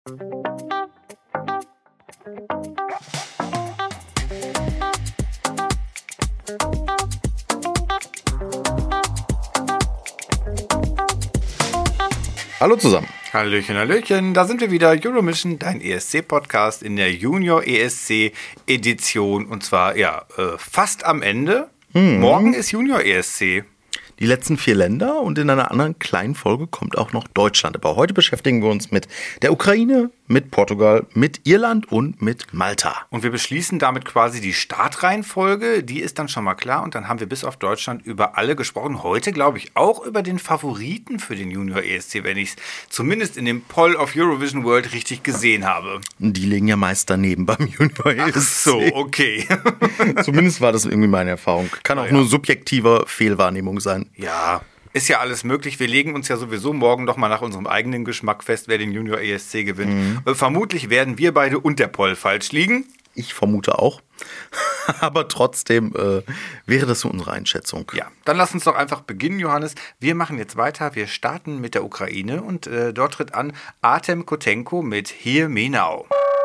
Hallo zusammen. Hallöchen, Hallöchen, da sind wir wieder, Euromission, dein ESC-Podcast in der Junior ESC-Edition und zwar, fast am Ende. Morgen ist Junior ESC. Die letzten 4 Länder und in einer anderen kleinen Folge kommt auch noch Deutschland. Aber heute beschäftigen wir uns mit der Ukraine, mit Portugal, mit Irland und mit Malta. Und wir beschließen damit quasi die Startreihenfolge, die ist dann schon mal klar und dann haben wir bis auf Deutschland über alle gesprochen. Heute glaube ich auch über den Favoriten für den Junior ESC, wenn ich es zumindest in dem Poll of Eurovision World richtig gesehen habe. Die liegen ja meist daneben beim Junior ESC. Ach so, okay. Zumindest war das irgendwie meine Erfahrung. Kann auch nur subjektiver Fehlwahrnehmung sein. Ja, ist ja alles möglich. Wir legen uns ja sowieso morgen noch mal nach unserem eigenen Geschmack fest, wer den Junior ESC gewinnt. Vermutlich werden wir beide und der Poll falsch liegen. Ich vermute auch. Aber trotzdem wäre das so unsere Einschätzung. Ja, dann lass uns doch einfach beginnen, Johannes. Wir machen jetzt weiter. Wir starten mit der Ukraine und dort tritt an Artem Kotenko mit Hear Me Now.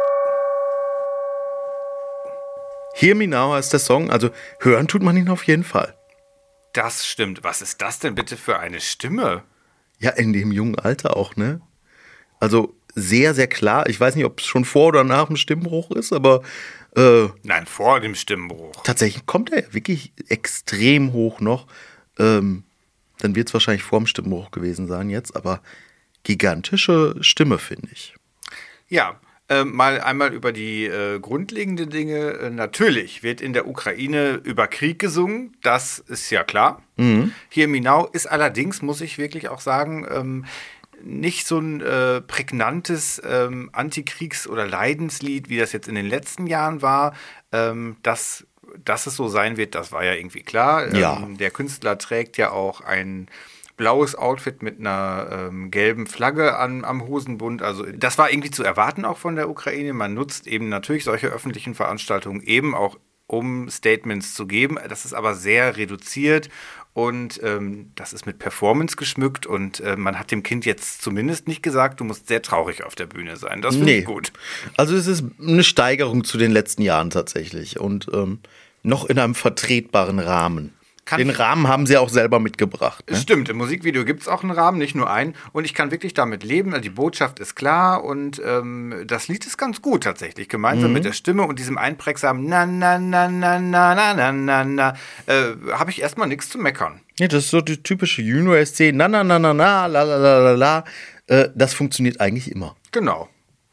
Hear Me Now heißt der Song. Also hören tut man ihn auf jeden Fall. Das stimmt. Was ist das denn bitte für eine Stimme? Ja, in dem jungen Alter auch, ne? Also sehr, sehr klar. Ich weiß nicht, ob es schon vor oder nach dem Stimmbruch ist, aber Nein, vor dem Stimmbruch. Tatsächlich kommt er wirklich extrem hoch noch. Dann wird es wahrscheinlich vor dem Stimmbruch gewesen sein jetzt, aber gigantische Stimme, finde ich. Ja. Mal einmal über die grundlegenden Dinge. Natürlich wird in der Ukraine über Krieg gesungen, das ist ja klar. Hear Me Now ist allerdings, muss ich wirklich auch sagen, nicht so ein prägnantes Antikriegs- oder Leidenslied, wie das jetzt in den letzten Jahren war. Dass es so sein wird, das war ja irgendwie klar. Ja. Der Künstler trägt ja auch ein blaues Outfit mit einer gelben Flagge am Hosenbund. Also das war irgendwie zu erwarten auch von der Ukraine. Man nutzt eben natürlich solche öffentlichen Veranstaltungen eben auch, um Statements zu geben. Das ist aber sehr reduziert und das ist mit Performance geschmückt und man hat dem Kind jetzt zumindest nicht gesagt, du musst sehr traurig auf der Bühne sein. Das finde ich gut. Also es ist eine Steigerung zu den letzten Jahren tatsächlich und noch in einem vertretbaren Rahmen. Den Rahmen haben sie auch selber mitgebracht. Ne? Stimmt, im Musikvideo gibt es auch einen Rahmen, nicht nur einen. Und ich kann wirklich damit leben. Also die Botschaft ist klar und das Lied ist ganz gut tatsächlich. Gemeinsam mit der Stimme und diesem einprägsamen Na, na, na, na, na, na, na, na, na, habe ich erstmal nichts zu meckern. Ja, das ist so die typische Junior ESC. Na, na, na, na, na, la, la, la, la, la. Das funktioniert eigentlich immer. Genau.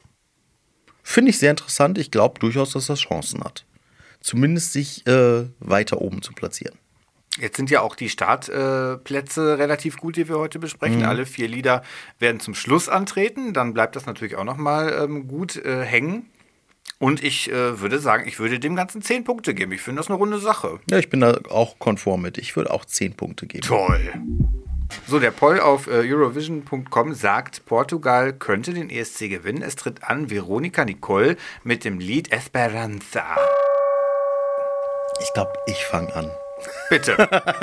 Finde ich sehr interessant. Ich glaube durchaus, dass das Chancen hat. Zumindest sich weiter oben zu platzieren. Jetzt sind ja auch die Startplätze relativ gut, die wir heute besprechen. Alle 4 Lieder werden zum Schluss antreten. Dann bleibt das natürlich auch nochmal gut hängen. Und ich würde sagen, ich würde dem Ganzen 10 Punkte geben. Ich finde das eine runde Sache. Ja, ich bin da auch konform mit. Ich würde auch 10 Punkte geben. Toll. So, der Poll auf Eurovision.com sagt, Portugal könnte den ESC gewinnen. Es tritt an Veronica Nicole mit dem Lied Esperanza. Ich glaube, ich fange an. Bitte.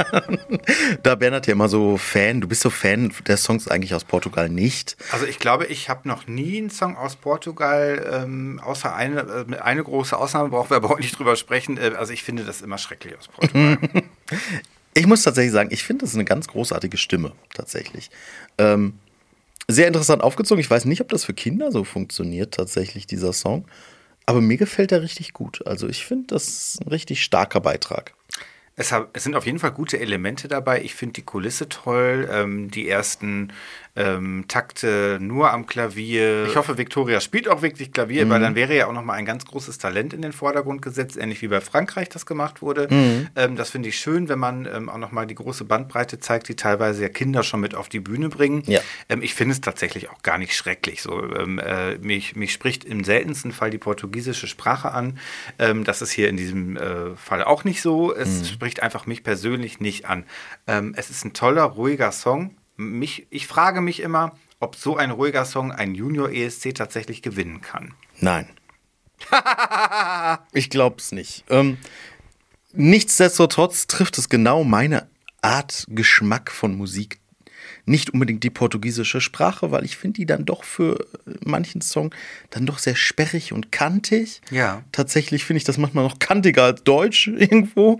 Da Bernhard ja immer so Fan, du bist so Fan der Songs eigentlich aus Portugal nicht. Also ich glaube, ich habe noch nie einen Song aus Portugal, außer eine große Ausnahme, brauchen wir aber auch nicht drüber sprechen. Also ich finde das immer schrecklich aus Portugal. Ich muss tatsächlich sagen, ich finde das ist eine ganz großartige Stimme, tatsächlich. Sehr interessant aufgezogen. Ich weiß nicht, ob das für Kinder so funktioniert, tatsächlich, dieser Song. Aber mir gefällt er richtig gut. Also ich finde, das ist ein richtig starker Beitrag. Es sind auf jeden Fall gute Elemente dabei. Ich finde die Kulisse toll, die ersten Takte nur am Klavier. Ich hoffe, Victoria spielt auch wirklich Klavier, weil dann wäre ja auch nochmal ein ganz großes Talent in den Vordergrund gesetzt, ähnlich wie bei Frankreich das gemacht wurde. Das finde ich schön, wenn man auch nochmal die große Bandbreite zeigt, die teilweise ja Kinder schon mit auf die Bühne bringen. Ja. Ich finde es tatsächlich auch gar nicht schrecklich. So, mich spricht im seltensten Fall die portugiesische Sprache an. Das ist hier in diesem Fall auch nicht so. Es spricht einfach mich persönlich nicht an. Es ist ein toller, ruhiger Song. Ich frage mich immer, ob so ein ruhiger Song einen Junior ESC tatsächlich gewinnen kann. Nein. Ich glaube es nicht. Nichtsdestotrotz trifft es genau meine Art Geschmack von Musik, nicht unbedingt die portugiesische Sprache, weil ich finde die dann doch für manchen Song dann doch sehr sperrig und kantig. Ja. Tatsächlich finde ich das manchmal noch kantiger als Deutsch irgendwo.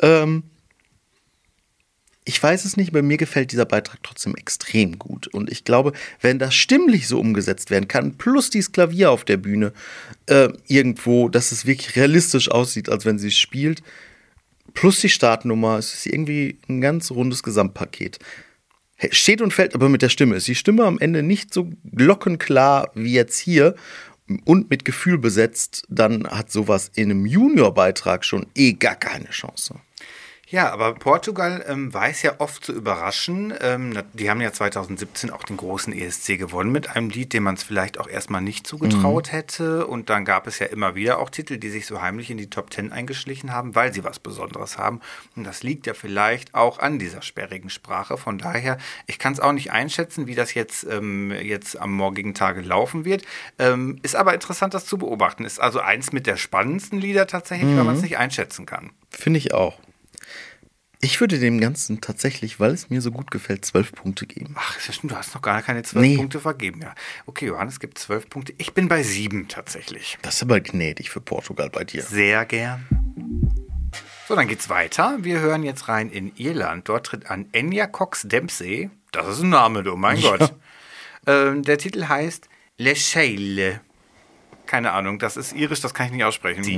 Ich weiß es nicht, aber mir gefällt dieser Beitrag trotzdem extrem gut. Und ich glaube, wenn das stimmlich so umgesetzt werden kann, plus dieses Klavier auf der Bühne irgendwo, dass es wirklich realistisch aussieht, als wenn sie es spielt, plus die Startnummer, es ist irgendwie ein ganz rundes Gesamtpaket. Steht und fällt aber mit der Stimme. Ist die Stimme am Ende nicht so glockenklar wie jetzt hier und mit Gefühl besetzt, dann hat sowas in einem Junior-Beitrag schon gar keine Chance. Ja, aber Portugal weiß ja oft zu überraschen. Die haben ja 2017 auch den großen ESC gewonnen mit einem Lied, dem man es vielleicht auch erstmal nicht zugetraut hätte. Und dann gab es ja immer wieder auch Titel, die sich so heimlich in die Top 10 eingeschlichen haben, weil sie was Besonderes haben. Und das liegt ja vielleicht auch an dieser sperrigen Sprache. Von daher, ich kann es auch nicht einschätzen, wie das jetzt am morgigen Tage laufen wird. Ist aber interessant, das zu beobachten. Ist also eins mit der spannendsten Lieder tatsächlich, weil man es nicht einschätzen kann. Finde ich auch. Ich würde dem Ganzen tatsächlich, weil es mir so gut gefällt, 12 Punkte geben. Ach, das stimmt, du hast noch gar keine 12 Punkte vergeben. Ja. Okay, Johannes gibt 12 Punkte. Ich bin bei 7 tatsächlich. Das ist aber gnädig für Portugal bei dir. Sehr gern. So, dann geht's weiter. Wir hören jetzt rein in Irland. Dort tritt an Enya Cox Dempsey. Das ist ein Name, du, mein Gott. Der Titel heißt Le Sheile. Keine Ahnung, das ist irisch, das kann ich nicht aussprechen.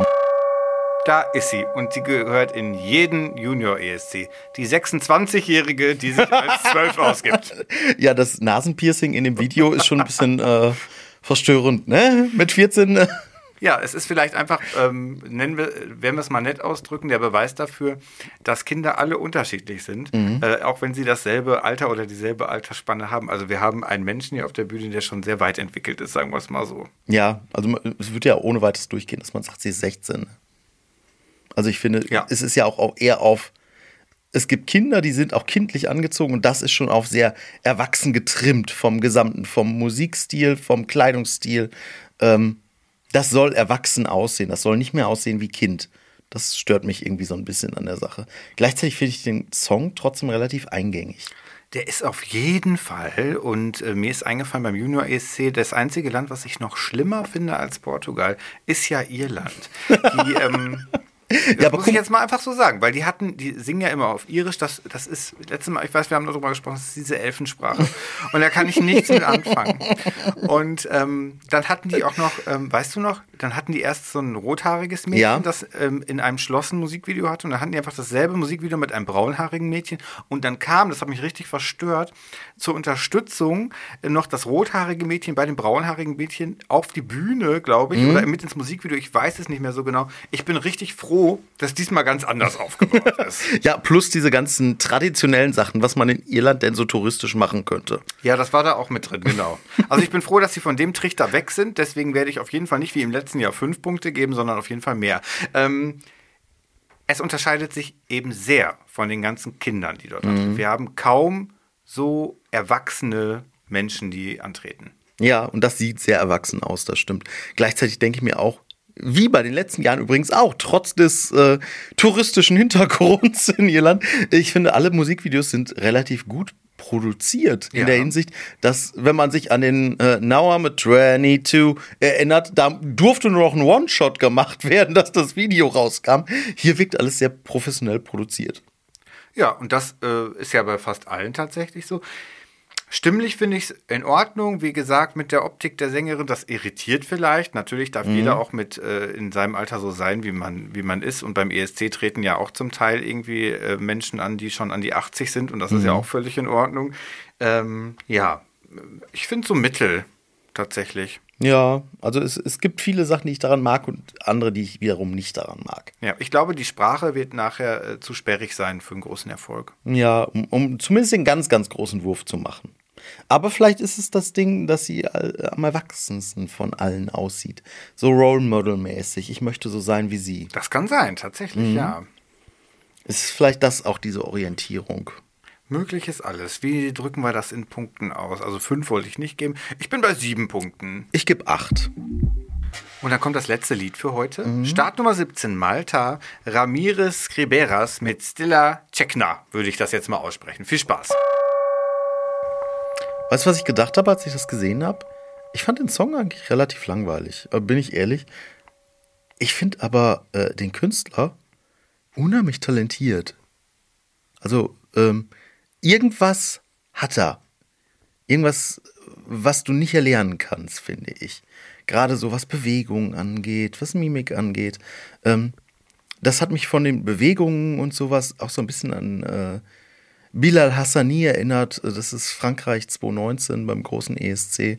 Da ist sie und sie gehört in jeden Junior-ESC. Die 26-Jährige, die sich als 12 ausgibt. Ja, das Nasenpiercing in dem Video ist schon ein bisschen verstörend, ne? Mit 14. Ja, es ist vielleicht einfach, werden wir es mal nett ausdrücken, der Beweis dafür, dass Kinder alle unterschiedlich sind, auch wenn sie dasselbe Alter oder dieselbe Altersspanne haben. Also wir haben einen Menschen hier auf der Bühne, der schon sehr weit entwickelt ist, sagen wir es mal so. Ja, also es wird ja ohne weiteres durchgehen, dass man sagt, sie ist 16. Also ich finde, es ist ja auch eher es gibt Kinder, die sind auch kindlich angezogen und das ist schon auf sehr erwachsen getrimmt vom Musikstil, vom Kleidungsstil. Das soll erwachsen aussehen, das soll nicht mehr aussehen wie Kind. Das stört mich irgendwie so ein bisschen an der Sache. Gleichzeitig finde ich den Song trotzdem relativ eingängig. Der ist auf jeden Fall, und mir ist eingefallen beim Junior ESC, das einzige Land, was ich noch schlimmer finde als Portugal, ist ja Irland. Das muss ich jetzt mal einfach so sagen, weil die singen ja immer auf Irisch, das ist, letztes Mal, ich weiß, wir haben darüber gesprochen, das ist diese Elfensprache und da kann ich nichts mit anfangen. Und dann hatten die auch noch, weißt du noch, dann hatten die erst so ein rothaariges Mädchen, das in einem Schloss ein Musikvideo hatte und dann hatten die einfach dasselbe Musikvideo mit einem braunhaarigen Mädchen und dann kam, das hat mich richtig verstört, zur Unterstützung noch das rothaarige Mädchen bei dem braunhaarigen Mädchen auf die Bühne, glaube ich, oder mit ins Musikvideo, ich weiß es nicht mehr so genau. Ich bin richtig froh, dass diesmal ganz anders aufgebaut ist. Ja, plus diese ganzen traditionellen Sachen, was man in Irland denn so touristisch machen könnte. Ja, das war da auch mit drin, genau. Also ich bin froh, dass sie von dem Trichter weg sind, deswegen werde ich auf jeden Fall nicht wie im letzten Jahr 5 Punkte geben, sondern auf jeden Fall mehr. Es unterscheidet sich eben sehr von den ganzen Kindern, die dort antreten. Wir haben kaum so erwachsene Menschen, die antreten. Ja, und das sieht sehr erwachsen aus, das stimmt. Gleichzeitig denke ich mir auch, wie bei den letzten Jahren übrigens auch, trotz des touristischen Hintergrunds in Irland, ich finde, alle Musikvideos sind relativ gut produziert in der Hinsicht, dass, wenn man sich an den Now I'm a 22 erinnert, da durfte nur noch ein One-Shot gemacht werden, dass das Video rauskam. Hier wirkt alles sehr professionell produziert. Ja, und das ist ja bei fast allen tatsächlich so. Stimmlich finde ich es in Ordnung. Wie gesagt, mit der Optik der Sängerin, das irritiert vielleicht. Natürlich darf jeder auch mit in seinem Alter so sein, wie man ist. Und beim ESC treten ja auch zum Teil irgendwie Menschen an, die schon an die 80 sind. Und das ist ja auch völlig in Ordnung. Ich finde so mittel tatsächlich. Ja, also es gibt viele Sachen, die ich daran mag und andere, die ich wiederum nicht daran mag. Ja, ich glaube, die Sprache wird nachher zu sperrig sein für einen großen Erfolg. Ja, um zumindest den ganz, ganz großen Wurf zu machen. Aber vielleicht ist es das Ding, dass sie am erwachsensten von allen aussieht. So Role Model-mäßig. Ich möchte so sein wie sie. Das kann sein, tatsächlich, ja. Ist vielleicht das auch diese Orientierung? Möglich ist alles. Wie drücken wir das in Punkten aus? Also 5 wollte ich nicht geben. Ich bin bei 7 Punkten. Ich gebe 8. Und dann kommt das letzte Lied für heute. Start Nummer 17, Malta. Ramirez Riberas mit Stilla Cekna, würde ich das jetzt mal aussprechen. Viel Spaß. Weißt du, was ich gedacht habe, als ich das gesehen habe? Ich fand den Song eigentlich relativ langweilig, bin ich ehrlich. Ich finde aber den Künstler unheimlich talentiert. Also irgendwas hat er. Irgendwas, was du nicht erlernen kannst, finde ich. Gerade so, was Bewegungen angeht, was Mimik angeht. Das hat mich von den Bewegungen und sowas auch so ein bisschen an Bilal Hassani erinnert. Das ist Frankreich 2019 beim großen ESC.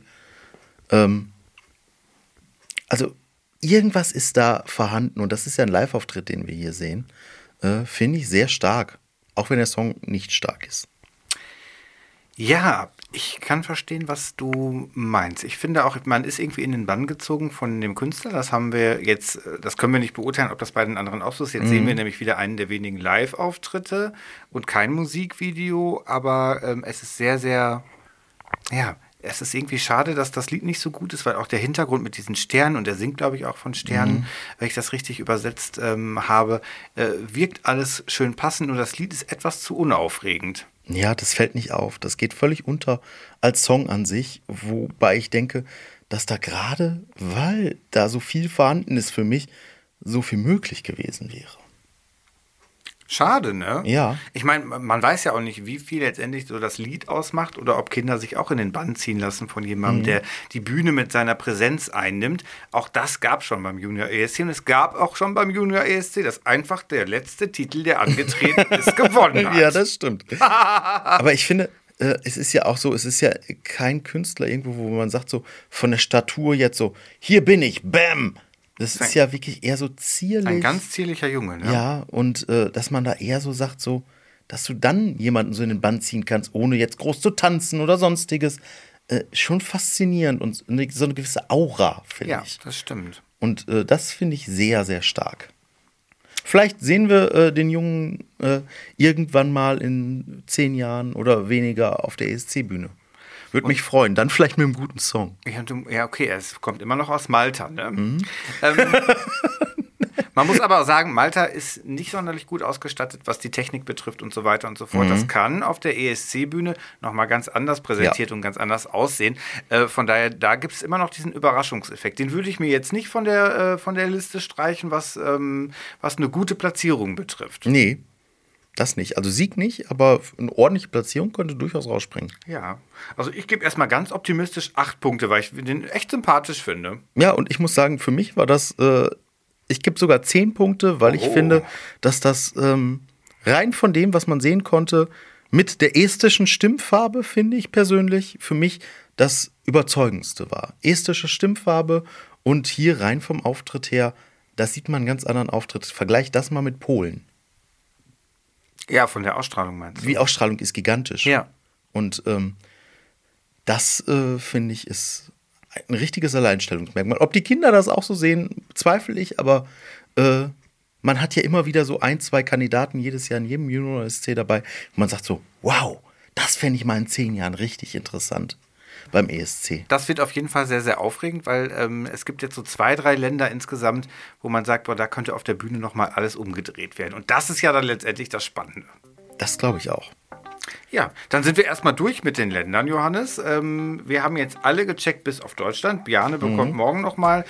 Also irgendwas ist da vorhanden und das ist ja ein Live-Auftritt, den wir hier sehen. Finde ich sehr stark, auch wenn der Song nicht stark ist. Ja, ich kann verstehen, was du meinst. Ich finde auch, man ist irgendwie in den Bann gezogen von dem Künstler. Das haben wir jetzt, das können wir nicht beurteilen, ob das bei den anderen auch so ist. Jetzt sehen wir nämlich wieder einen der wenigen Live-Auftritte und kein Musikvideo, aber es ist sehr, sehr, ja, es ist irgendwie schade, dass das Lied nicht so gut ist, weil auch der Hintergrund mit diesen Sternen, und er singt, glaube ich, auch von Sternen, wenn ich das richtig übersetzt habe, wirkt alles schön passend, nur das Lied ist etwas zu unaufregend. Ja, das fällt nicht auf. Das geht völlig unter als Song an sich, wobei ich denke, dass da gerade, weil da so viel vorhanden ist für mich, so viel möglich gewesen wäre. Schade, ne? Ja. Ich meine, man weiß ja auch nicht, wie viel letztendlich so das Lied ausmacht oder ob Kinder sich auch in den Bann ziehen lassen von jemandem, der die Bühne mit seiner Präsenz einnimmt. Auch das gab es schon beim Junior ESC und es gab auch schon beim Junior ESC, dass einfach der letzte Titel, der angetreten ist, gewonnen hat. Ja, das stimmt. Aber ich finde, es ist ja auch so, es ist ja kein Künstler irgendwo, wo man sagt so, von der Statur jetzt so, hier bin ich, bam! Das ist ja wirklich eher so zierlich. Ein ganz zierlicher Junge, ne? Ja, und dass man da eher so sagt, so, dass du dann jemanden so in den Bann ziehen kannst, ohne jetzt groß zu tanzen oder sonstiges. Schon faszinierend und so eine gewisse Aura, finde ich. Ja, das stimmt. Und das finde ich sehr, sehr stark. Vielleicht sehen wir den Jungen irgendwann mal in 10 Jahren oder weniger auf der ESC-Bühne. Würde mich freuen. Dann vielleicht mit einem guten Song. Ja, okay, es kommt immer noch aus Malta. Ne? Man muss aber auch sagen, Malta ist nicht sonderlich gut ausgestattet, was die Technik betrifft und so weiter und so fort. Das kann auf der ESC-Bühne nochmal ganz anders präsentiert und ganz anders aussehen. Von daher, da gibt es immer noch diesen Überraschungseffekt. Den würde ich mir jetzt nicht von der Liste streichen, was eine gute Platzierung betrifft. Nee. Das nicht. Also Sieg nicht, aber eine ordentliche Platzierung könnte durchaus rausspringen. Ja, also ich gebe erstmal ganz optimistisch 8 Punkte, weil ich den echt sympathisch finde. Ja, und ich muss sagen, für mich war das, ich gebe sogar 10 Punkte, weil ich finde, dass das rein von dem, was man sehen konnte, mit der estischen Stimmfarbe, finde ich persönlich, für mich das Überzeugendste war. Estische Stimmfarbe und hier rein vom Auftritt her, da sieht man einen ganz anderen Auftritt. Vergleich das mal mit Polen. Ja, von der Ausstrahlung meinst du? Die Ausstrahlung ist gigantisch. Ja. Und das, finde ich, ist ein richtiges Alleinstellungsmerkmal. Ob die Kinder das auch so sehen, zweifle ich, aber man hat ja immer wieder so 1, 2 Kandidaten jedes Jahr in jedem Junior ESC dabei. Und man sagt so, wow, das fände ich mal in 10 Jahren richtig interessant beim ESC. Das wird auf jeden Fall sehr, sehr aufregend, weil es gibt jetzt so 2, 3 Länder insgesamt, wo man sagt, boah, da könnte auf der Bühne nochmal alles umgedreht werden. Und das ist ja dann letztendlich das Spannende. Das glaube ich auch. Ja, dann sind wir erstmal durch mit den Ländern, Johannes. Wir haben jetzt alle gecheckt bis auf Deutschland. Bjarne bekommt morgen nochmal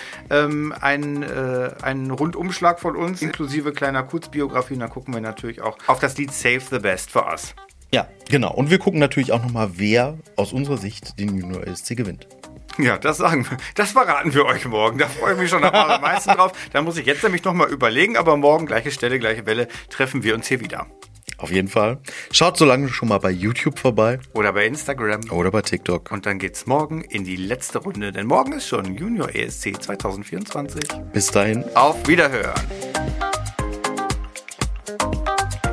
einen Rundumschlag von uns, inklusive kleiner Kurzbiografie. Und dann gucken wir natürlich auch auf das Lied Save the Best for Us. Ja, genau. Und wir gucken natürlich auch nochmal, wer aus unserer Sicht den Junior ESC gewinnt. Ja, das sagen wir. Das verraten wir euch morgen. Da freue ich mich schon am allermeisten drauf. Da muss ich jetzt nämlich nochmal überlegen. Aber morgen, gleiche Stelle, gleiche Welle, treffen wir uns hier wieder. Auf jeden Fall. Schaut so lange schon mal bei YouTube vorbei. Oder bei Instagram. Oder bei TikTok. Und dann geht's morgen in die letzte Runde. Denn morgen ist schon Junior ESC 2024. Bis dahin. Auf Wiederhören.